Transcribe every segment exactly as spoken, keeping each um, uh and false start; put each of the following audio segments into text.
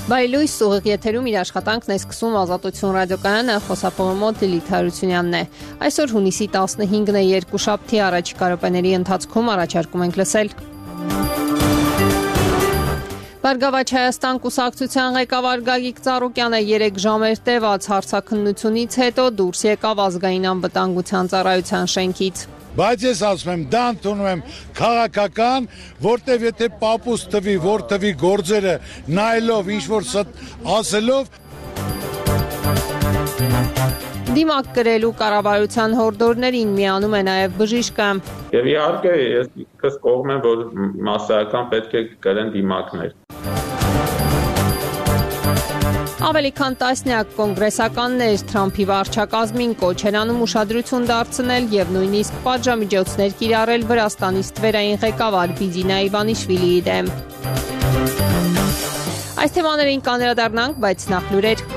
Բարելույս ուղիղ եթերում իր աշխատանքն է սկսում Ազատություն ռադիոկայանը, խոսափողը մոտ Լիլիթ Հարությունյանն է։ Այսօր հունիսի տասնհինգն է, երկուշաբթի առաջիկա րոպեների ընթացքում առաջարկում ենք լսել. Բարգավաճ Հայաստան կուսակցության ղեկավար Գագիկ Ծառուկյանը երեք ժամեր տևած հարցաքննությունից հետո դուրս եկավ ազգային անվտանգության ծառայության շենքից։ Բայց ես ասում եմ, դա ընդունում եմ քաղաքական, որտեվ եթե պապուս տվի, որ տվի գործերը նայելով, ինչ-որ ասելով։ Դիմակ կրելու կառավարության հորդորներին միանում է նաև բժիշկը։ Եվ իհարկե ես ինքս կողմ եմ, որ մասսայական պետք է կրեն դիմակներ։ Ավելի քան տասնյակ կոնգրեսականներ Թրամփի վարչակազմին կոչ են անում ուշադրություն դարձնել եւ նույնիսկ պատժամիջոցներ կիրառել Վրաստանի ստվերային ղեկավար Բիձինա Իվանիշվիլիի դեմ։ Այս թեմաներին կանդրադառնանք, բայց նախ լուրեր։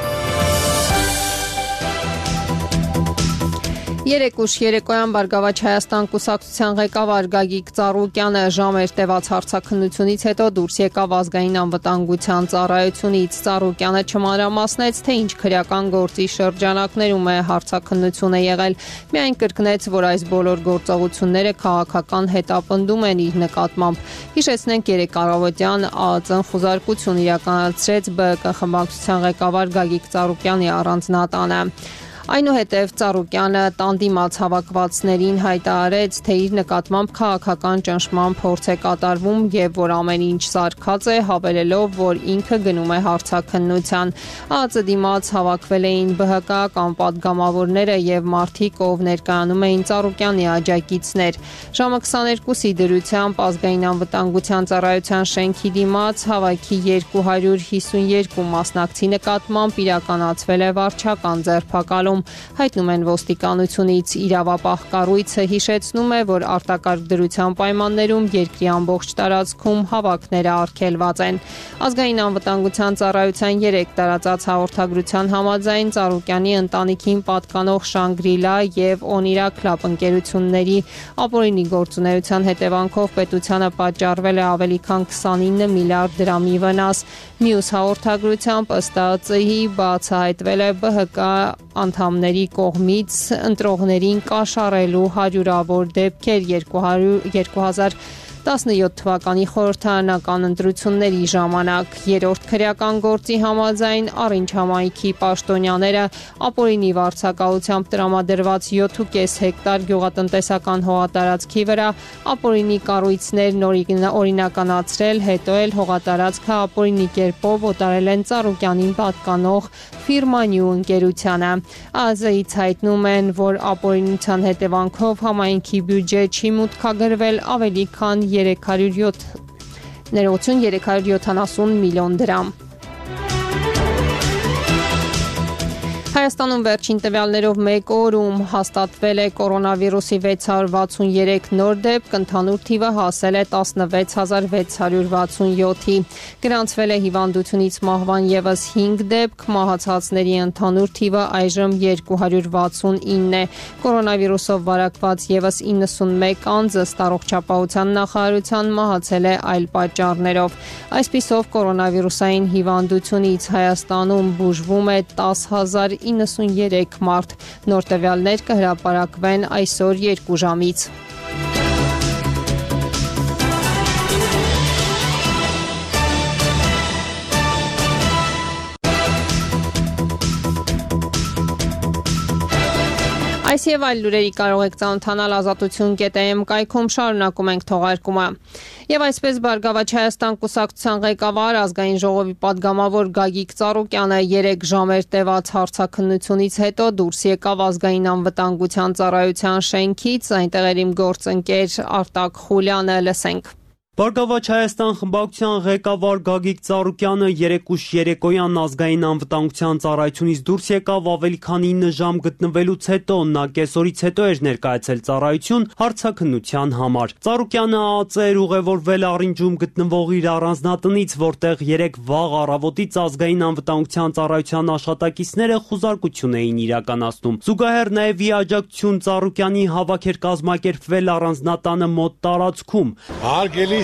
Երեք ուշ երեկոյան Բարգավաճ Հայաստան կուսակցության ղեկավար Գագիկ Ծառուկյանը ժամեր տևած հարցաքննությունից հետո դուրս եկավ ազգային անվտանգության ծառայությունից։ Ծառուկյանը չմանրամասնեց, թե ինչ քրեական գործի շրջանակներում է հարցաքննությունը եղել։ Միայն կրկնեց, որ այս բոլոր գործողությունները քաղաքական հետապնդում են իր նկատմամբ։ Հիշեցնենք, երեք առավոտյան ԱԱԾ-ն խուզարկություն իրականացրեց Բ Կ խմբակցության ղեկավար Գագիկ Ծառուկյանի առանձնատանը։ Այնուհետև Ծառուկյանը տանդիմաց հավաքվածներին հայտարարեց, թե իր նկատմամբ քաղաքական ճնշման փորձ է կատարվում եւ որ ամեն ինչ սարքած է, հավելելով, որ ինքը գնում է հարցաքննության։ ԱԱԾ դիմաց հավաքվել էին Բ Հ Կ կամ պատգամավորները եւ մարդիկ, ով ներկայանում էին Ծառուկյանի աջակիցներ։ Ժամը քսաներկուսի դրությամբ ազգային անվտանգության ծառայության շենքի դիմաց հավաքի երկու հարյուր հիսունյոթ մասնակցի նկատմամբ իրականացվել է վարչական ձերբակալում։ Հայտնում են ոստիկանությունից։ Իրավապահ կառույցը հիշեցնում է, որ արտակարգ դրության պայմաններում երկրի ամբողջ տարածքում հավաքները արգելված են։ Ազգային անվտանգության ծառայության երեք տարածած հաղորդագրության համաձայն Ծառուկյանի ընտանիքին պատկանող Շանգրիլա եւ Օնիրա Քլաբ ընկերությունների ապօրինի գործունեության հետևանքով պետությանը պատճառվել է ավելի քան քսանինը միլիարդ դրամի վնաս։ Մյուս հաղորդագրությամբ ըստ ԱԱԾ-ի բացահայտվել է Բ Հ Կ անդամների կողմից ընտրողներին կաշառելու հարյուրավոր դեպքեր երկու հազար տասնյոթ թվականի խորհրդարանական ընտրությունների ժամանակ։ Երրորդ քրեական գործի համաձայն Առինչ համայնքի պաշտոնյաները ապօրինի վարձակալությամբ տրամադրված յոթ ու կես հեկտար գյուղատնտեսական հողատարածքի վրա ապօրինի կառույցներ օրինականացրել, հետո էլ հողատարածքը ապօրինի կերպով օտարել են Ծառուկյանին պատկանող Ֆիրմանյու ընկերությանը։ ԱԱԶ-ից հայտնում են, որ ապօրինության հետևանքով համայնքի բյուջե չի մուտքագրվել ավելի քան երեք հարյուր յոթանասուն միլիոն դրամ։ Հայաստանում վերջին տվյալներով մեկ օրում հաստատվել է կորոնավիրուսի վեց հարյուր վաթսունյոթ նոր դեպք, ընդհանուր թիվը հասել է տասնվեց հազար վեց հարյուր վաթսունյոթի։ Գրանցվել է հիվանդությունից մահվան ևս հինգ դեպք, մահացածների ընդհանուր թիվը այժմ երկու հարյուր վաթսունինն է։ Կորոնավիրուսով վարակված ևս իննսունմեկ անձ ըստ Առողջապահության նախարարության մահացել է այլ պատճառներով։ Այսպիսով կորոնավիրուսային հիվանդությունից Հայաստանում բուժվում է տասը հազար իննսունյոթ մարդ։ Նոր տվյալներ կհրապարակվեն այսօր երկու ժամից։ Այս եւ այլ լուրերի կարող եք ծանոթանալ ազատություն կետ է էմ կայքում, շարունակում ենք թողարկումը։ Եվ այսպես Բարգավաճ Հայաստան կուսակցության ղեկավար ազգային ժողովի падգամավոր Գագիկ Ծառուկյանը երեք ժամեր տևած հարցաքննությունից հետո դուրս եկավ ազգային անվտանգության ծառայության շենքից, այնտեղ էր իմ գործընկեր Արտակ Խուլյանը, լսենք։ Բարգավաճ Հայաստան խմբակցության ղեկավար Գագիկ Ծառուկյանը երեք ուշ երեկոյան ազգային անվտանգության ծառայությունից դուրս եկավ ավելի քան ինը ժամ գտնվելուց հետո նա կեսօրից հետո էր ներկայացել ծառայություն հարցաքննության համար։ Ծառուկյանը ԱԱԾ էր ուղևորվել Առինջում գտնվող իր առանձնատնից, որտեղ երեք վաղ առավոտից ազգային անվտանգության ծառայության աշխատակիցները խուզարկություն էին իրականացնում։ Զուգահեռ նաև ի աջակցություն Ծառուկյանի հավաք էր կազմակերպվել առանձնատանը մոտ տարածքում։ Հարգելի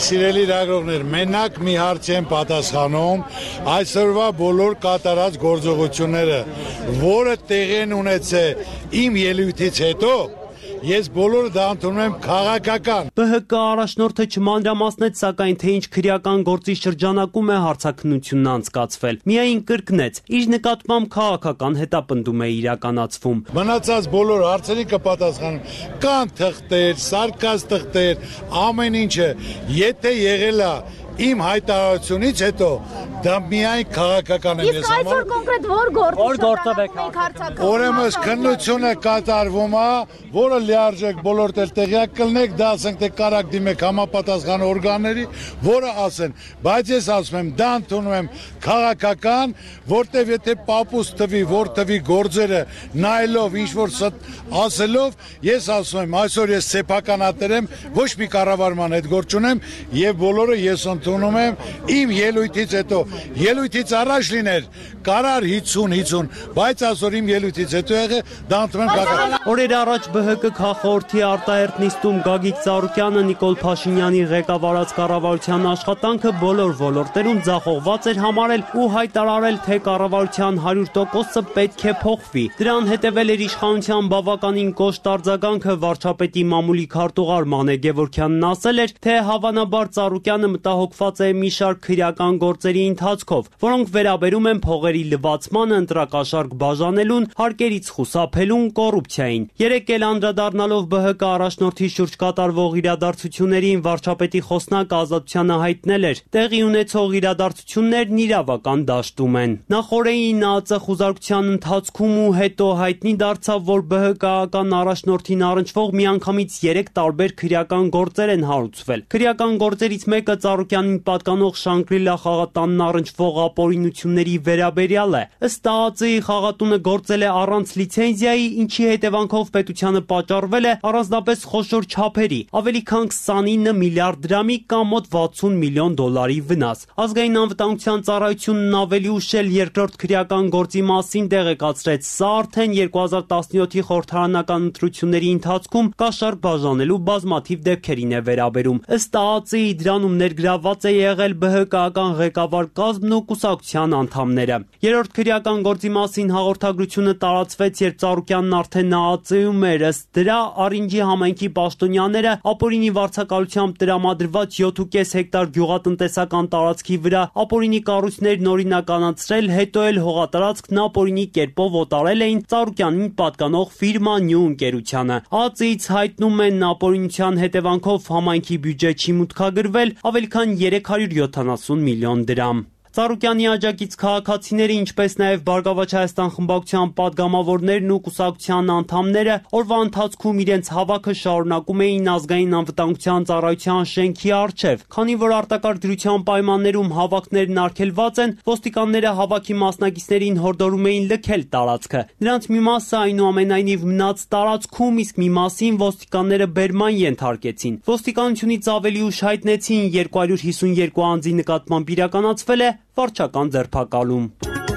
Սիրելի լրագրողներ, մենակ մի հարց եմ պատասխանում, այսօրվա բոլոր կատարած գործողությունները, որը տեղի են ունեցել իմ ելույթից հետո, ես բոլորը դա ընդունում եմ քաղաքական։ Բ Հ Կ առաջնորդը չմանրամասնեց, սակայն թե ինչ քրեական գործի շրջանակում է հարցաքննությունն անցկացվել։ Միայն կրկնեց, իր նկատմամբ քաղաքական հետապնդում է իրականացվում։ Մնացած բոլոր հարցերի կպատասխանեմ։ Կան թղթեր, սարկած թղթեր, ամեն ինչը, եթե եղել է իմ հայտարարությունից հետո դա միայն քաղաքական է ես համար։ Իսկ այսօր կոնկրետ որ գործով եք հարցակցում։ Ուրեմն քննությունը կատարվում է, որը լիարժեք բոլոր տեղյակ կլինեք, դա ասենք թե կարակ դիմեք համապատասխան օրգանների, որը ասեն, բայց ես ասում եմ, դա ընդունում եմ քաղաքական, որտեվ եթե պապուս տվի, որ տվի գործերը նայելով ինչ որ ասելով, ես ասում եմ, այսօր ես սեփականատեր եմ, ոչ մի կառավարման հետ գործ չունեմ եւ բոլորը ես ընդունում եմ իմ ելույթից հետո, ելույթից առաջ լիներ կարար հիսուն հիսուն, բայց այսօր իմ ելույթից հետո եղե դա ընդունում եմ քաղաքական։ Օրեր առաջ Բ Հ Կ քաղխորհրդի արտահերթ նիստում Գագիկ Ծառուկյանը Նիկոլ Փաշինյանի ղեկավարած կառավարության աշխատանքը բոլոր ոլորտերում ձախողված էր համարել ու հայտարարել, թե կառավարության հարյուր տոկոսը պետք է փոխվի։ Դրան հետևել էր իշխանության բավականին կոշտ արձագանքը վարչապետի մամուլի քարտուղար Մանե Գևորգյանն ասել էր, թե հավանաբար Ծառուկյանը մտահոգված է մի շարք քրեական գործերի ընթացքով, որոնք վերաբերում են փողերի լվացմանը, ընտրակաշարք բաժանելուն, հարկերից խուսափելուն, կոռուպցիային։ Երեկ էլ անդրադառնալով Բ Հ Կ առաջնորդի շուրջ կատարվող իրադարձություններին վարչապետի խոսնակ Ազատությանը հայտնել էր, տեղի ունեցող իրադարձություններն իրավական դաշտում են։ Նախորդին Ա Ծ խուզարկության ընթացքում ու հետո հայտնի դարձավ, որ Բ Հ Կ-ական առաջնորդին առնչվող միանգամից երեք տարբեր քրեական գործեր են հարուցվել։ Քրեական գործերից մեկը Ծառուկյանին պատկանող Շանգրիլա խաղատանն առնչվող ապօրինությունների վերաբերյալ է։ Ըստ Ա Ծ-ի խաղատունը գործել է առանց լիցենզիայի, ինչի հետևանքով պետությանը պատճառվել է առանձնապես խոշոր չափերի, ավելի քան քսանինը միլիարդ դրամի կամ մոտ վաթսուն միլիոն դոլարի վնաս։ Ազգային անվտանգության ծառայությունն ավելի ուշ էլ երկրորդ քրեական գործի մասին տեղեկացրեց, սա արդեն երկու հազար տասնյոթի խորհրդարանական ընտրությունների ընթացքում կաշառք բաժանելու բազմաթիվ դեպքերին է վերաբերում։ Ըստ Ա Ծ-ի դրանում ներգրավված է եղել Բ Հ Կ-ական ղեկավար կազմն ու կուսակցության անդամները։ Երրորդ քրեական գործի մասին հաղորդագրությունը տարածվեց, երբ Ծառուկյանն արդեն Ա Ծ-ում էր, ըստ դրա Արինջի համայնքի պաշտոնյաները ապօրինի վարձակալությամբ տրամադրված յոթ ու կես հեկտար գյուղատնտեսական տարածքի վրա ապօրինի կառույցներն օրինականացրել, հետո էլ հողատարածքն ապօրինի կերպով օտարել էին Ծառուկյանին պատկանող ֆիրմա Նյու ընկերությանը։ Ա Ծ-ից հայտնում են ապօրինության հետևանքով համայնքի բյուջե չի մուտքագրվել ավելի քան երեք հարյուր յոթանասուն միլիոն դրամ։ Ծառուկյանի աջակից քաղաքացիները, ինչպես նաև Բարգավաճ Հայաստան խմբակցության падգամավորներն ու կուսակցության անդամները օրվա ընթացքում իրենց հավաքը շարունակում էին ազգային անվտանգության ծառայության շենքի առջև, քանի որ արտակարգ դրության պայմաններում հավաքներն արգելված են, ոստիկանները հավաքի մասնակիցներին հորդորում էին լքել տարածքը։ Նրանց մի մասը այնուամենայնիվ մնաց տարածքում, իսկ մի մասին ոստիկանները բերման ենթարկեցին։ Ոստիկանությունից ավելի ուշ հայտնեցին երկու հարյուր հիսունյոթ անձի նկատմամբ իրականացվել է վարչական ձերբակալում։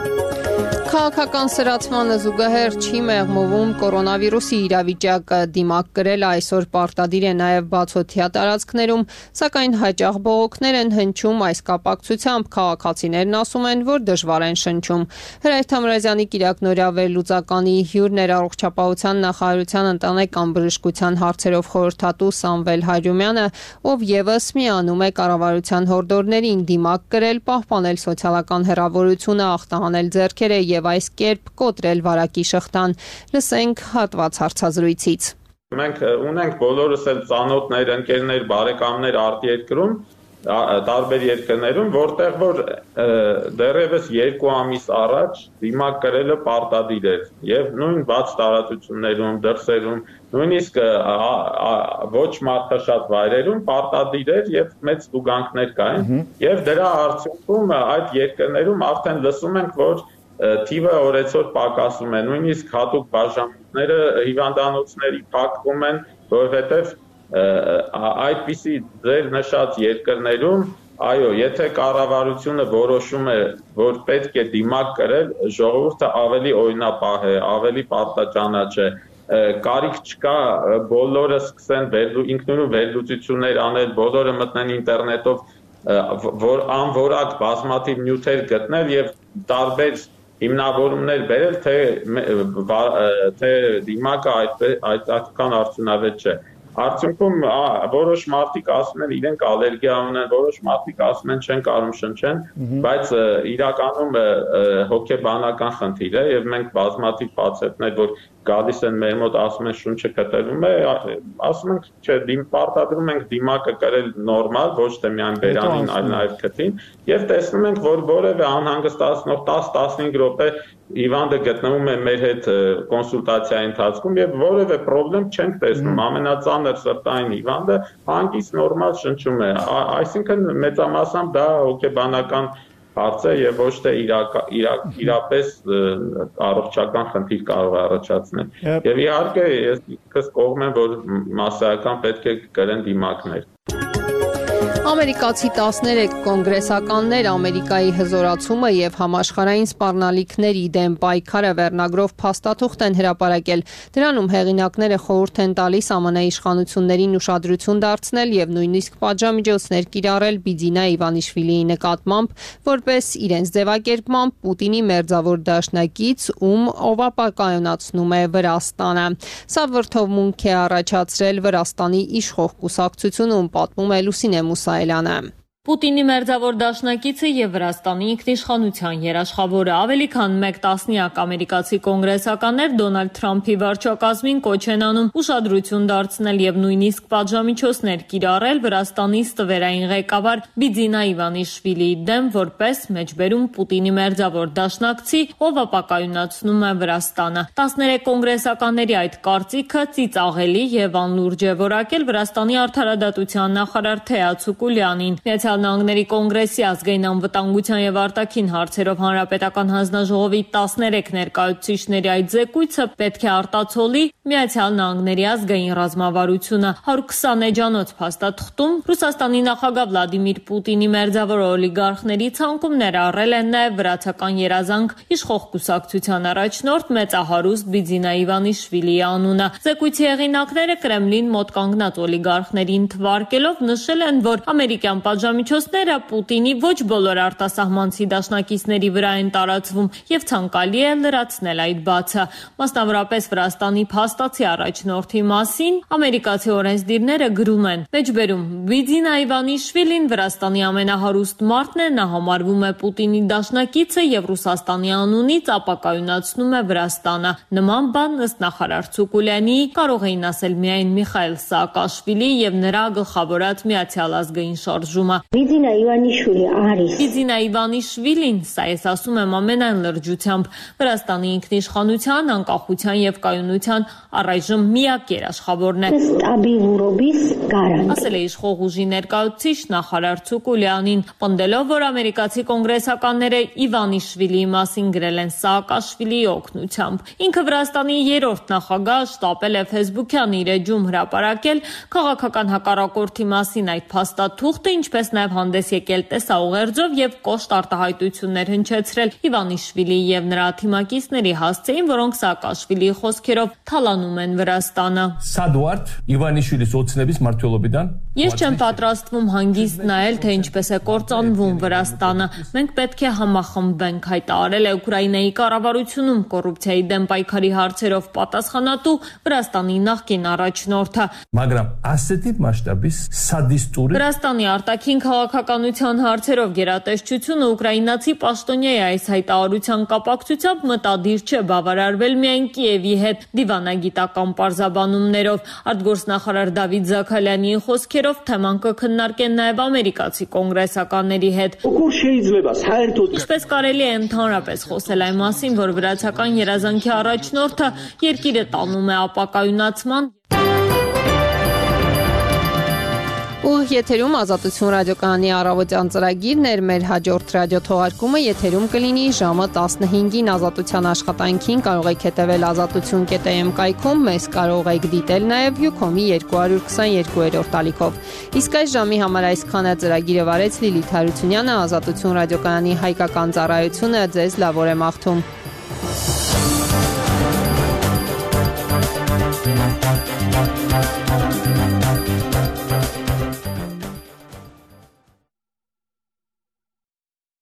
Քաղաքական սրացմանը զուգահեռ չի մեղմովում կորոնավիրուսի իրավիճակը, դիմակ կրել այսօր պարտադիր է նաև բացօթյա տարածքներում, սակայն հաճախ բողոքներ են հնչում այս կապակցությամբ, քաղաքացիներն ասում են, որ դժվար են շնչում։ Հրայր Թամրազյանի կիրակնօրյա վերլուծականի հյուրն էր առողջապահության նախարարության ընտանեկան բժշկության հարցերով խորհրդատու Սամվել Հայրումյանը, ով ևս միանում է կառավարության հորդորներին դիմակ կրել, պահպանել սոցիալական հեռավորությունը, ախտահանել ձեռքերը եւ այս կերպ կոտրել վարակի շղթան։ Լսենք հատված հարցազրույցից։ Մենք ունենք բոլորս էլ ծանոթներ, ընկերներ, բարեկամներ արտերկրում, տարբեր երկրներում, որտեղ որ դեռևս երկու ամիս առաջ դիմակ կրելը պարտադիր էր եւ նույն բաց տարածություններում, դրսերում, նույնիսկ ոչ մարդաշատ վայրերում պարտադիր էր եւ մեծ ստուգանքներ կային եւ դրա արդյունքում այդ երկրներում արդեն լսում ենք, որ թիվը օրեցօր պակասում է, նույնիսկ հատուկ բաժանումները հիվանդանոցների փակվում են, որովհետև այդպիսի ձեր նշած երկրներում, այո, եթե կառավարությունը որոշում է, որ պետք է դիմակ կրել, ժողովուրդը ավելի օրինապահ է, ավելի պարտաճանաչ է, կարիք չկա բոլորը սկսեն ինքնուրույն վերլուծություններ անել, բոլորը մտնեն ինտերնետով որ անորակ բազմաթիվ նյութեր գտնել եւ տարբեր հիմնավորումներ բերել, թե թե դիմակը այդ այդքան արդյունավետ չէ։ Արդյունքում որոշ մարդիկ ասում են իրենք ալերգիա ունեն, որոշ մարդիկ ասում են չեն կարող շնչեն, բայց իրականում հոգեբանական խնդիր է եւ մենք բազմաթիվ փաստեր, որ գալիս են մեր մոտ ասում են շունչը կտրվում է, ասում ենք չէ, դիմ պարտադրում ենք դիմակը կրել նորմալ, ոչ թե միայն բերանին, այլ նաեւ քթին, եւ տեսնում ենք, որ որևէ անհանգստացնող դես տասնհինգ րոպե հիվանդը գտնվում է մեր հետ կոնսուլտացիայի ընթացքում եւ որևէ խնդրեմ չենք տեսնում, ամենածանր սրտային հիվանդը հանգիստ նորմալ շնչում է, այսինքն մեծամասամբ դա հոգեբանական հարց է եւ ոչ թե իրապես առողջական խնդիր կարող է առաջացնել։ Եվ իհարկե ես ինքս կողմ եմ, որ մասսայական պետք է կրեն դիմակներ։ Ամերիկացի տասներեք կոնգրեսականներ Ամերիկայի հզորացումը եւ համաշխարհային սպառնալիքների դեմ պայքարը վերնագրով փաստաթուղթ են հրապարակել։ Դրանում հեղինակները խորհուրդ են տալիս ԱՄՆ իշխանություններին ուշադրություն դարձնել եւ նույնիսկ պատժամիջոցներ կիրառել Բիձինա Իվանիշվիլիի նկատմամբ, որպես իրենց ձևակերպմամբ Պուտինի մերձավոր դաշնակից, ում օվապակայունացնում է Վրաստանը։ Սա վրդովմունք է առաջացրել Վրաստանի իշխող կուսակցությունում, պատմում է Լուսինե Մուսայելյանը։ Պուտինի մերձավոր դաշնակիցը եւ Վրաստանի ինքնիշխանության երաշխավորը ավելի քան մեկ տասնյակ ամերիկացի կոնգրեսականներ Դոնալդ Թրամփի վարչակազմին կոչ են անում ուշադրություն դարձնել եւ նույնիսկ պատժամիջոցներ կիրառել Վրաստանի ստվերային ղեկավար Բիձինա Իվանիշվիլիի դեմ, որպես մեջբերում Պուտինի մերձավոր դաշնակցի, ով ապակայունացնում է Վրաստանը։ տասներեք կոնգրեսականների այդ կարծիքը ծիծաղելի եւ անլուրջ է որակել Վրաստանի արդարադատության նախարար Թեա Ցուկուլյանին։ Նահանգների կոնգրեսի ազգային անվտանգության եւ արտաքին հարցերով հանրապետական հանձնաժողովի տասներեք ներկայացուցիչների այդ զեկույցը պետք է արտացոլի Միացյալ Նահանգների ազգային ռազմավարությունը։ հարյուր քսան էջանոց փաստաթղթում Ռուսաստանի նախագահ Վլադիմիր Պուտինի մերձավոր օլիգարխների ցանկում ներառել են նաեւ վրացական երազանք իշխող կուսակցության առաջնորդ մեծահարուստ Բիձինա Իվանիշվիլիի անունը։ Զեկույցի հեղինակները Կրեմլին մոտ կանգնած օլիգարխներին թվարկելով նշել են, որ ամերիկյան պատժամիջոցները Պուտինի ոչ բոլոր արտասահմանցի դաշնակիցների վրա են տարածվում եւ ցանկալի է լրացնել այդ բացը։ Մասնավորապես Վրաստանի փաստացի առաջնորդի մասին ամերիկացի օրենսդիրները գրում են. Մեջբերում Բիձինա Իվանիշվիլին Վրաստանի ամենահարուստ մարդն է, նա համարվում է Պուտինի դաշնակիցը եւ Ռուսաստանի անունից ապակայունացնում է Վրաստանը։ Նման բան ըստ նախարար Ցուկուլյանի կարող էին ասել միայն Միխայիլ Սաակաշվիլի եւ նրա գլխավորած Միացյալ ազգային շարժումը։ Բիձինա Իվանիշվիլի արիս։ Բիձինա Իվանիշվիլին, սա ես ասում եմ ամենայն լրջությամբ, Վրաստանի ինքնիշխանության, անկախության եւ կայունության առայժմ միակ երաշխավորն է։ Ստաբիլուրոբիս գարանտ։ Ասել է իշխող ուժի ներկայացուցիչ նախարար Ցուկուլյանին, պնդելով, որ ամերիկացի կոնգրեսականները Իվանիշվիլիի մասին գրել են Սաակաշվիլիի օգնությամբ։ Ինքը Վրաստանի երրորդ նախագահ շտապել է Facebook-յան իր էջում հրապարակել քաղաքական հակառակորդի մասին այդ փաստաթուղթը, ինչպես նաև հանդես եկել տեսաուղերձով եւ կոշտ արտահայտություններ հնչեցրել Իվանիշվիլիի եւ նրա թիմակիցների հասցեին, որոնք Սաակաշվիլիի խոսքերով թալանում են Վրաստանը։ Սադուարդ Իվանիշվիլիս օցնების մարտվելոբիդան Ես չեմ պատրաստվում հանգիստ նայել, թե ինչպես է կործանվում Վրաստանը։ Մենք պետք է համախմբենք, հայտարարել է Ուկրաինայի կառավարությունում կոռուպցիայի դեմ պայքարի հարցերով պատասխանատու Վրաստանի նախկին առաջնորդը։ Მაგრამ ასეთი մասշտաբის սադիստური Վրաստանի արտաքին քաղաքականության հարցերով գերատեսչությունը ուկրաինացի պաշտոնյայի այս հայտարարության կապակցությամբ մտադիր չէ բավարարվել միայն Կիևի հետ դիվանագիտական պարզաբանումներով։ Արտգործնախարար Դավիթ Զաքալյանի խոսքերով թեման կքննարկեն նաև ամերիկացի կոնգրեսականների հետ։ Ինչպես կարելի է ընդհանրապես խոսել այն մասին, որ վրացական երազանքի առաջնորդը երկիրը տանում է ապակայունացման։ Ուղիղ եթերում Ազատություն ռադիոկայանի առավոտյան ծրագիրն էր, մեր հաջորդ ռադիոթողարկումը եթերում կլինի ժամը տասնհինգին Ազատության աշխատանքին կարող եք հետևել ազատություն կետ am կայքում, մեզ կարող եք դիտել նաև Յուքոմի երկու քսաներկու ալիքով։ Իսկ այս ժամի համար այսքանը ծրագիրը վարեց Լիլիթ Հարությունյանը, Ազատություն ռադիոկայանի հայկական ծառայությունը ձեզ լավ օր է մաղթում։